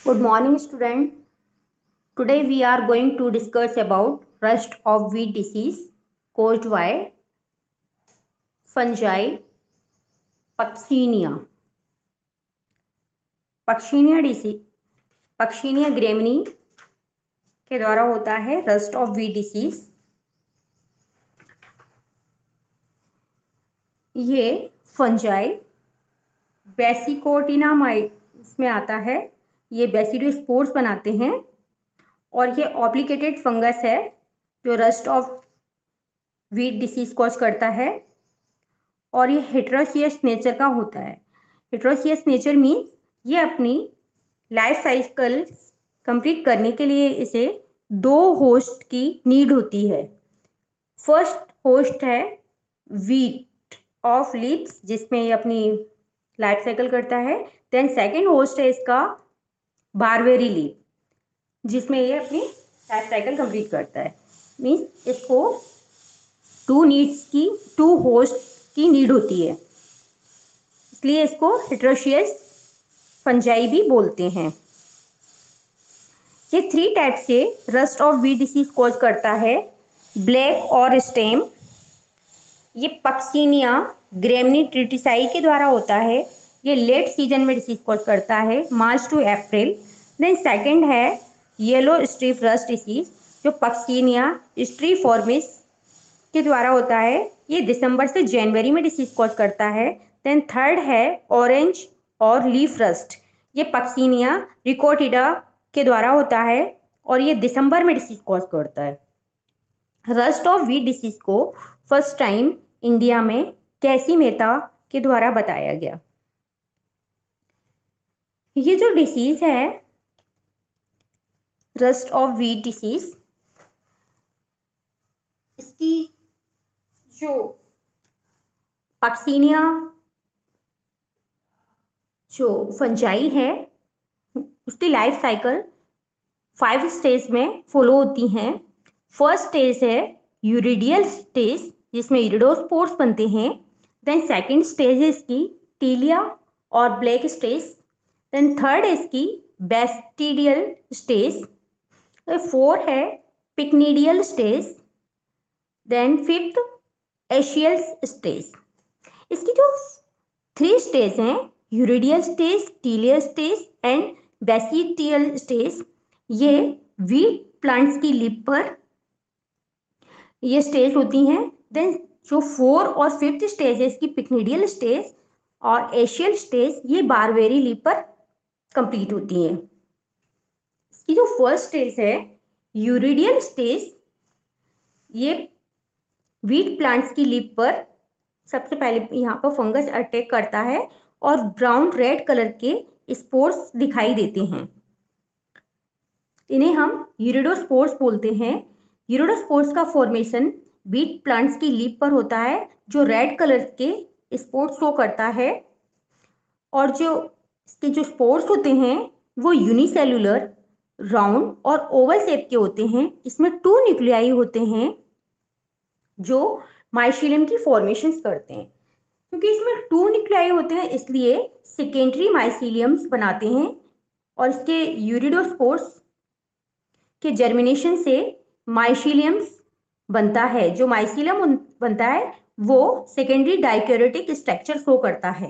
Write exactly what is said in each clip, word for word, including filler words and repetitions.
Good morning, student. Today we are going to discuss about rust of wheat disease caused by fungi Paccinia. Paccinia disease, Paccinia gramineae के द्वारा होता है rust of wheat disease. ये fungi बेसिकोटिनामाइड्स में आता है। ये बेसिडोस्पोर्स बनाते हैं और ये ऑब्लिगेटेड फंगस है जो rust of wheat disease cause करता है और ये हेटेरोसियस नेचर का होता है। हेटेरोसियस नेचर मीन्स ये अपनी लाइफ साइकिल कंप्लीट करने के लिए इसे दो होस्ट की नीड होती है। फर्स्ट होस्ट है व्हीट ऑफ लीव्स जिसमें ये अपनी लाइफ साइकिल करता है। देन सेकंड होस्ट है इसका बारबेरी लीव जिसमें ये अपनी लाइफ साइकिल कंप्लीट करता है। मीन्स इसको टू नीड्स की टू होस्ट की नीड होती है, इसलिए इसको हेटेरोसियस फंजाई भी बोलते हैं। ये थ्री टाइप से rust of wheat disease cause करता है। ब्लैक और स्टेम, ये पक्सिनिया ग्रेमनी ट्रिटिसाई के द्वारा होता है। ये लेट सीजन में डिसीज कॉज करता है, March to April. Then second है येलो स्ट्रिप रस्ट डिसीज जो पक्सिनिया स्ट्रीफॉर्मिस के द्वारा होता है। ये दिसंबर से जनवरी में डिसीज कॉज करता है। देन थर्ड है ऑरेंज और लीफ रस्ट, ये पक्सिनिया रिकोटिडा के द्वारा होता है और ये दिसंबर में डिसीज कॉज करता है। रस्ट ऑफ व्हीट डिसीज को फर्स्ट टाइम इंडिया में कैसी मेहता के द्वारा बताया गया। ये जो डिसीज है रस्ट ऑफ व्हीट डिसीज, इसकी जो पक्सिनिया जो फंजाई है उसकी लाइफ साइकिल फाइव स्टेज में फॉलो होती हैं। फर्स्ट स्टेज है यूरिडियल स्टेज जिसमें इरिडोस्पोर्स बनते हैं। देन सेकंड स्टेज है इसकी टीलिया और ब्लैक स्टेज। देन थर्ड है इसकी बेस्टिडियल स्टेज। फोर्थ है pycnidial stage. Then fifth aecial stage. इसकी जो थ्री स्टेज हैं uredial stage, telial stage and basidial stage, ये व्हीट प्लांट्स की लीफ पर ये स्टेज होती हैं। देन जो फोर और फिफ्थ स्टेज है इसकी पिक्निडियल स्टेज और एशियल स्टेज, ये बारबेरी लीफ पर कंप्लीट होती हैं। इसकी जो फर्स्ट स्टेज है यूरिडियल स्टेज, ये व्हीट प्लांट्स की लीफ पर सबसे पहले यहाँ पर फंगस अटैक करता है और ब्राउन रेड कलर के स्पोर्स दिखाई देते हैं। इन्हें हम यूरिडोस्पोर्स बोलते हैं। यूरिडोस्पोर्स का फॉर्मेशन व्हीट प्लांट्स की लीफ पर होता है जो रेड कलर के स्पोर्स शो करता है और जो इसके जो स्पोर्स होते हैं वो यूनिसेलुलर, राउंड और ओवल शेप के होते हैं। इसमें टू न्यूक्लियाई होते हैं जो माइसीलियम की फॉर्मेशन करते हैं। क्योंकि इसमें टू न्यूक्लियाई होते हैं इसलिए सेकेंडरी माइसीलियम्स बनाते हैं और इसके यूरिडोस्पोर्स के जर्मिनेशन से माइसीलियम्स बनता है। जो माइसीलियम बनता है वो सेकेंडरी डाइक्योरेटिक स्ट्रक्चर शो करता है।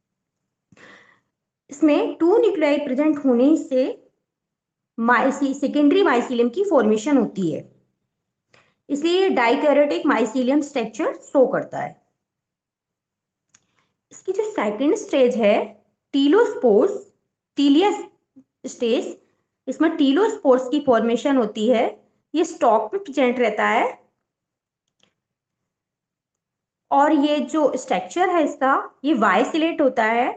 इसमें टू न्यूक्लियाई प्रेजेंट होने से माइसी सेकेंडरी माइसीलियम की फॉर्मेशन होती है, इसलिए डाइक्योरेटिक माइसीलियम स्ट्रक्चर शो करता है। इसकी जो सेकंड स्टेज है टीलोस्पोर्स, टीलिया स्टेज, इसमें टीलोस्पोर्स की फॉर्मेशन होती है। ये स्टॉक में प्रेजेंट रहता है और ये जो स्ट्रक्चर है इसका ये वाइसिलेट होता है।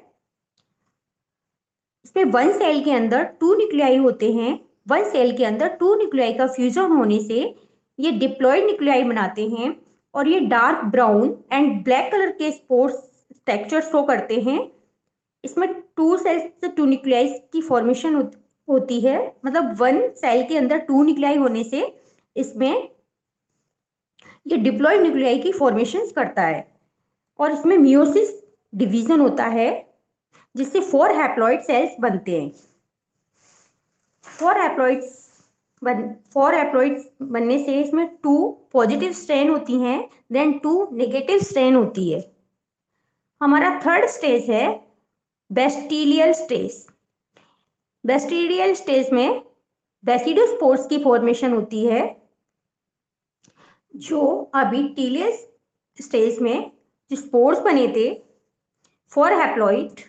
इसमें वन सेल के अंदर टू न्यूक्लियाई होते हैं। वन सेल के अंदर टू न्यूक्लियाई का फ्यूजन होने से ये डिप्लॉयड न्यूक्लियाई बनाते हैं और ये dark brown and black colour के स्पोर्स स्ट्रक्चर शो करते हैं। इसमें टू सेल्स से टू न्यूक्लियाई की फॉर्मेशन हो, होती है। मतलब वन सेल के अंदर टू न्यूक्लियाई होने से इसमें ये डिप्लॉयड न्यूक्लियाई की फॉर्मेशन करता है और इसमें मियोसिस डिवीजन होता है जिससे फोर हैप्लॉइड सेल्स बनते हैं। फोर हैप्लॉइड्स बन फोर हैप्लॉइड्स बनने से इसमें टू पॉजिटिव स्ट्रैंड होती हैं, देन टू नेगेटिव स्ट्रैंड होती है। हमारा थर्ड स्टेज है बेस्टिलियल स्टेज। बेस्टिलियल स्टेज में बेसिडोस्पोर्स की फॉर्मेशन होती है, जो अभी टीलियस स्टेज में जो स्पोर्स बने थे फोर हैप्लॉइड,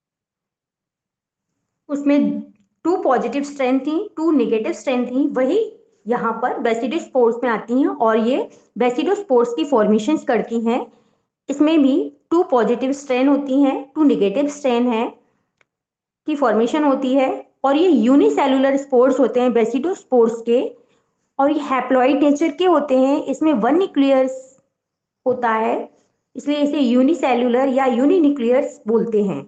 उसमें टू पॉजिटिव स्ट्रैंड थी, टू नेगेटिव स्ट्रैंड थी, वही यहाँ पर बेसिडोस्पोर्स में आती हैं और ये बेसिडोस्पोर्स की फॉर्मेशन करती हैं। इसमें भी टू पॉजिटिव स्ट्रैंड होती हैं, टू नेगेटिव स्ट्रैंड है की फॉर्मेशन होती है और ये यूनिसेलुलर स्पोर्स होते हैं बेसिडोस्पोर्स के, और ये हैप्लॉइड नेचर के होते हैं। इसमें वन न्यूक्लियस होता है, इसलिए इसे यूनिसेलुलर या यूनिन्यूक्लियस बोलते हैं।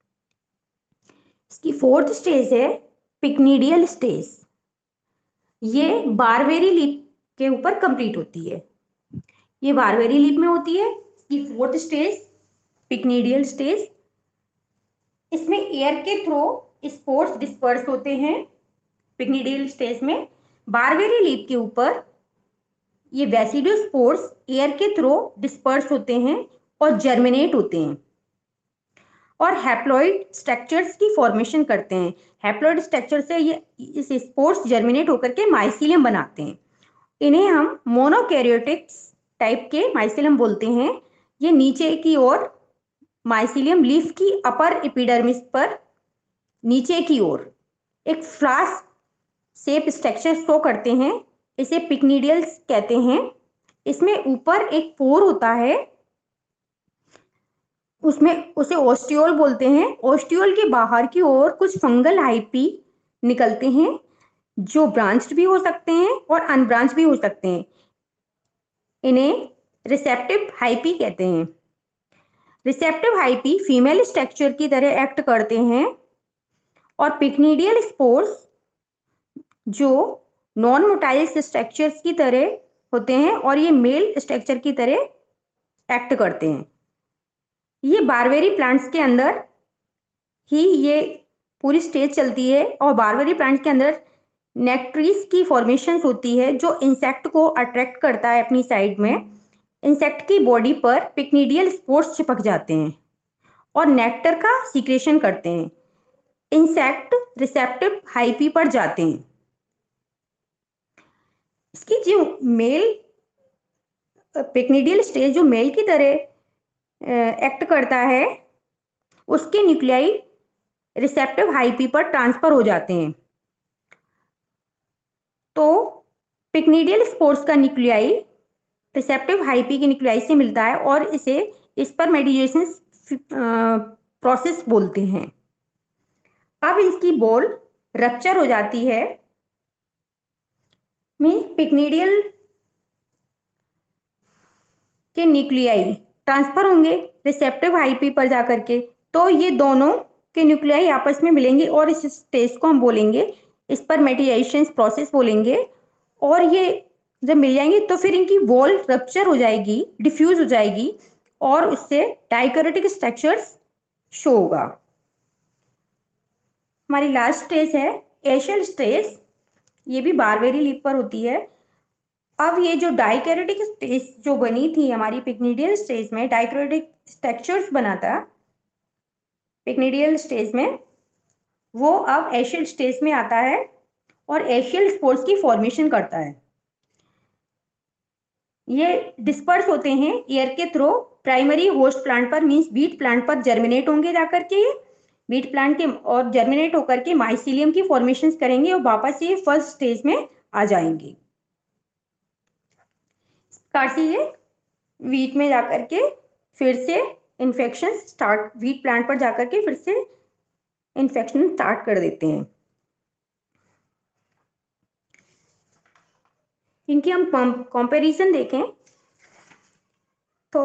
इसकी फोर्थ स्टेज है पिक्निडियल स्टेज। ये बारबेरी लीफ के ऊपर कंप्लीट होती है, ये बारबेरी लीफ में होती है। इसकी फोर्थ स्टेज पिक्निडियल स्टेज, इसमें एयर के थ्रू स्पोर्स डिस्पर्स होते हैं। पिक्निडियल स्टेज में बारबेरी लीफ के ऊपर ये बेसिडोस्पोर्स एयर के थ्रू डिस्पर्स होते हैं और जर्मिनेट होते हैं और हैप्लॉइड स्ट्रक्चर्स की फॉर्मेशन करते हैं। हैप्लॉइड स्ट्रक्चर से ये इस स्पोर्स जर्मिनेट होकर के माइसीलियम बनाते हैं। इन्हें हम मोनोकैरियोटिक्स टाइप के माइसीलियम बोलते हैं। ये नीचे की ओर माइसीलियम लीफ की अपर एपिडर्मिस पर नीचे की ओर एक फ्लास्क शेप स्ट्रक्चर शो करते हैं, इसे पिक्निडियल्स कहते हैं। इसमें ऊपर एक पोर होता है, उसमें उसे ओस्टियोल बोलते हैं। ओस्टियोल के बाहर की ओर कुछ फंगल हाइपी निकलते हैं, जो ब्रांच्ड भी हो सकते हैं और अनब्रांच भी हो सकते हैं। इन्हें रिसेप्टिव हाइपी कहते हैं। रिसेप्टिव हाइपी फीमेल स्ट्रक्चर की तरह एक्ट करते हैं और पिक्निडियल स्पोर्स जो नॉन मोटाइल स्ट्रक्चर्स की तरह होते हैं और ये मेल स्ट्रक्चर की तरह एक्ट करते हैं। ये बारबेरी प्लांट्स के अंदर ही ये पूरी स्टेज चलती है और बारबेरी प्लांट्स के अंदर नेक्ट्रीज की फॉर्मेशन होती है, जो इंसेक्ट को अट्रैक्ट करता है अपनी साइड में। इंसेक्ट की बॉडी पर पिक्निडियल स्पोर्स चिपक जाते हैं और नेक्टर का सीक्रेशन करते हैं। इंसेक्ट रिसेप्टिव हाइपी पर जाते हैं। इसकी जो मेल पिक्निडियल स्टेज जो मेल की तरह एक्ट करता है, उसके न्यूक्लियाई रिसेप्टिव हाइपी पर ट्रांसफर हो जाते हैं। तो पिक्निडियल स्पोर्स का न्यूक्लियाई रिसेप्टिव हाइपी के न्यूक्लियाई से मिलता है और इसे स्पर्मेटाइजेशन प्रोसेस बोलते हैं। अब इसकी बॉल रप्चर हो जाती है, मीन पिक्निडियल के न्यूक्लियाई ट्रांसफर होंगे रिसेप्टिव हाइपी पर जाकर के, तो ये दोनों के न्यूक्लियाई आपस में मिलेंगे और इस स्टेज को हम बोलेंगे स्पर्मेटाइजेशन प्रोसेस बोलेंगे। और ये जब मिल जाएंगे तो फिर इनकी वॉल रप्चर हो जाएगी, डिफ्यूज हो जाएगी और उससे डाइकैरियोटिक स्ट्रक्चर्स शो होगा। हमारी लास्ट स्टेज है एशियल स्टेज, ये भी बारबेरी लीफ पर होती है। अब ये जो डाइकैरियोटिक स्टेज जो बनी थी हमारी पिक्निडियल स्टेज में, डाइकैरियोटिक स्ट्रक्चर्स बना था पिक्निडियल स्टेज में, वो अब एशियल स्टेज में आता है और एशियल स्पोर्स की फॉर्मेशन करता है। ये डिस्पर्स होते हैं एयर के थ्रू प्राइमरी होस्ट प्लांट पर, मींस बीट प्लांट पर जर्मिनेट होंगे जाकर के, बीट प्लांट के और जर्मिनेट होकर के माइसीलियम की फॉर्मेशन करेंगे और वापस ये फर्स्ट स्टेज में आ जाएंगे। कार्सीजे वीट में जाकर के फिर से इन्फेक्शन स्टार्ट, वीट प्लांट पर जाकर के फिर से इन्फेक्शन स्टार्ट कर देते हैं। इनकी हम कंपैरिजन देखें तो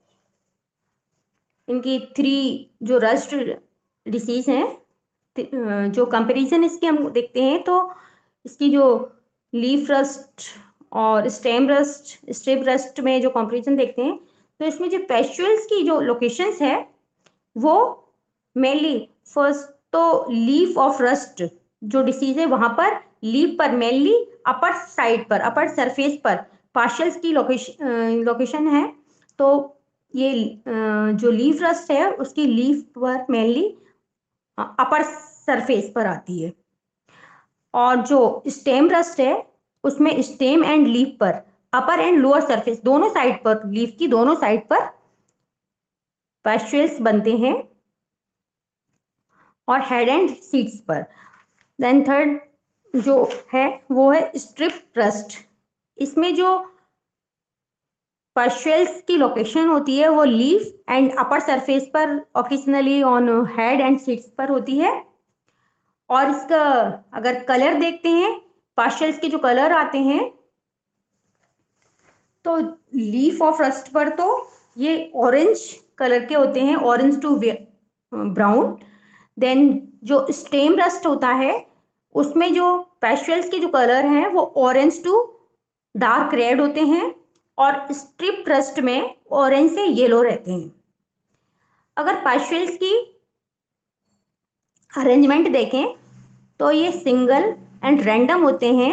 इनकी थ्री जो रस्ट डिसीज हैं, जो कंपैरिजन इसके हम देखते हैं तो इसकी जो लीफ रस्ट और स्टेम रस्ट स्टेम रस्ट में जो कंपैरिजन देखते हैं तो इसमें जो पेस्चुअल्स की जो लोकेशंस है वो मेनली फर्स्ट तो लीफ ऑफ रस्ट जो डिसीज है वहां पर लीफ पर मेनली अपर साइड पर, अपर सरफेस पर पार्शियल्स की लोकेशन लोकेशन है। तो ये जो लीफ रस्ट है उसकी लीफ पर मेनली अपर सरफेस पर आती है। और जो स्टेम रस्ट है उसमें स्टेम एंड लीफ पर, अपर एंड लोअर सरफेस दोनों साइड पर, लीफ की दोनों साइड पर पास्चुएल्स बनते हैं और हेड एंड सीड्स पर। देन थर्ड जो है वो है स्ट्रिप रस्ट। इसमें जो पास्चुएल्स की लोकेशन होती है वो लीफ एंड अपर सरफेस पर, occasionally on head and seeds पर होती है। और इसका अगर कलर देखते हैं, पास्चुएल्स के जो कलर आते हैं, तो लीफ ऑफ रस्ट पर तो ये ऑरेंज कलर के होते हैं, ऑरेंज टू ब्राउन। देन जो स्टेम रस्ट होता है उसमें जो पैस्टल्स के जो कलर हैं वो ऑरेंज टू डार्क रेड होते हैं, और स्ट्रिप रस्ट में ऑरेंज से येलो रहते हैं। अगर पैस्टल्स की अरेंजमेंट देखें तो ये सिंगल एंड रैंडम होते हैं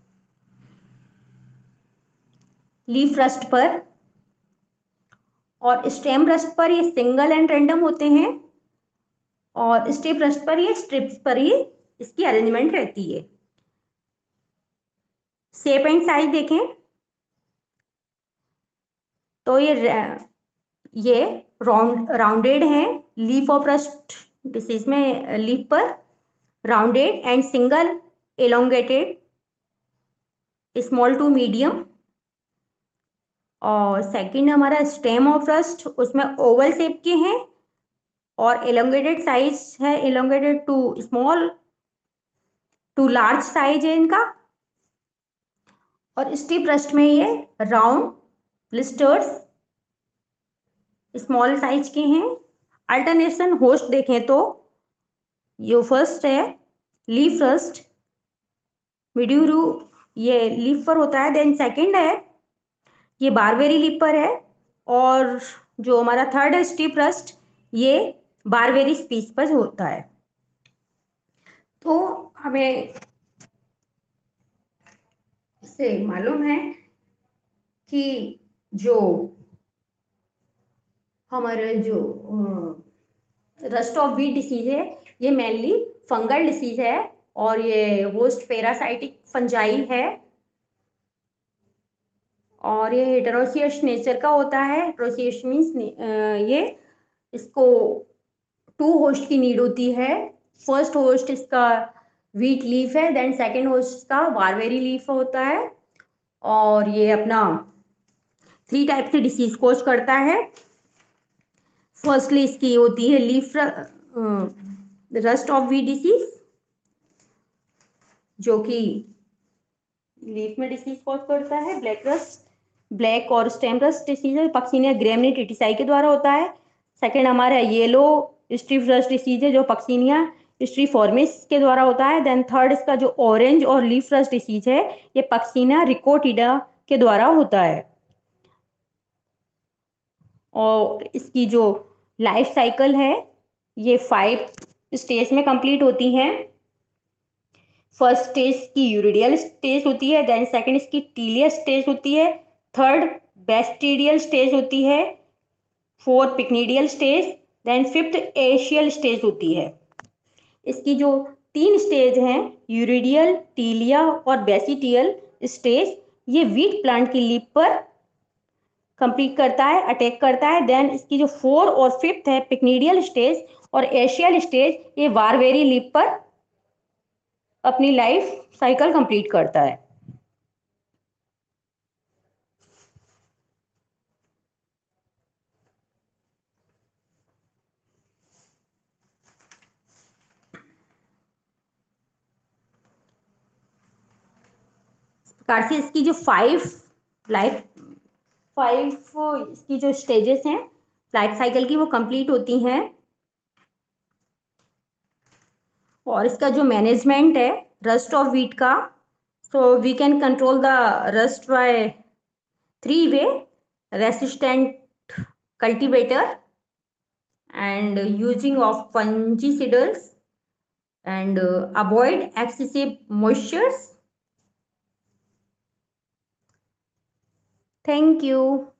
लीफ रस्ट पर, और स्टेम रस्ट पर ये सिंगल एंड रैंडम होते हैं, और स्ट्रिप रस्ट पर ये स्ट्रिप्स पर ही इसकी अरेंजमेंट रहती है। शेप एंड साइज देखें तो ये ये राउंड राउंडेड है, लीफ ऑफ रस्ट डिसीज में लीफ पर rounded and single elongated, small to medium. और सेकंड हमारा स्टेम ऑफ रस्ट, उसमें ओवल शेप के हैं और एलोंगेटेड साइज है, elongated to small to large size है इनका। और स्टिप रस्ट में ये राउंड ब्लिस्टर्स स्मॉल साइज के हैं। अल्टरनेशन होस्ट देखें तो ये फर्स्ट है लीफ रस्ट, मिड्यूरू ये लीफ पर होता है। देन सेकंड है ये बारबेरी लीफ पर है, और जो हमारा थर्ड है स्टिप रस्ट, ये बारबेरी स्पीस पर होता है। तो हमें इससे मालूम है कि जो हमारे जो रस्ट ऑफ व्हीट डिसीज है ये मेनली फंगल डिसीज है, और ये होस्ट पैरासाइटिक फंजाई है, और ये हेटेरोसियस नेचर का होता है। हेटेरोसियस मीन्स ये इसको टू होस्ट की नीड होती है। फर्स्ट होस्ट इसका व्हीट लीफ है, देन सेकंड होस्ट इसका बारबेरी लीफ होता है, और ये अपना थ्री टाइप की डिसीज कोज करता है। फर्स्टली इसकी होती है leaf rust of wheat disease, जो कि लीफ में डिसीज कॉज करता है। ब्लैक रस्ट, ब्लैक और स्टेम रस्ट डिसीज है, पक्सीनिया ग्रेमनी टिटिसाई के द्वारा होता है। सेकंड हमारा येलो स्ट्रिप रस्ट डिसीज है जो पक्सीनिया स्ट्रीफॉर्मिस के द्वारा होता है। देन थर्ड इसका जो ऑरेंज और लीफ रस्ट डिसीज है ये पक्सीनिया रिकोटिडा के द्वारा होता है। और इसकी जो लाइफ साइकिल है ये फाइव स्टेज में कंप्लीट होती है। फर्स्ट स्टेज की यूरिडियल स्टेज होती है, देन सेकंड इसकी टीलियस स्टेज होती है, थर्ड बेस्टिडियल स्टेज होती है, fourth pycnidial stage, then fifth aecial stage होती है। इसकी जो तीन स्टेज हैं यूरिडियल, टीलिया और बेसिटियल स्टेज, ये वीट प्लांट की लीफ पर कंप्लीट करता है, अटैक करता है। देन इसकी जो फोर और फिफ्थ है पिक्निडियल स्टेज और एशियल स्टेज, ये बारबेरी लीफ पर अपनी लाइफ साइकिल कंप्लीट करता है। इस प्रकार से इसकी जो फाइव लाइफ फाइव इसकी जो स्टेजेस हैं लाइफ साइकिल की वो कंप्लीट होती हैं। और इसका जो मैनेजमेंट है रस्ट ऑफ व्हीट का, so we can control the rust by three way: resistant cultivator and using of fungicides and uh, avoid excessive moistures. Thank you.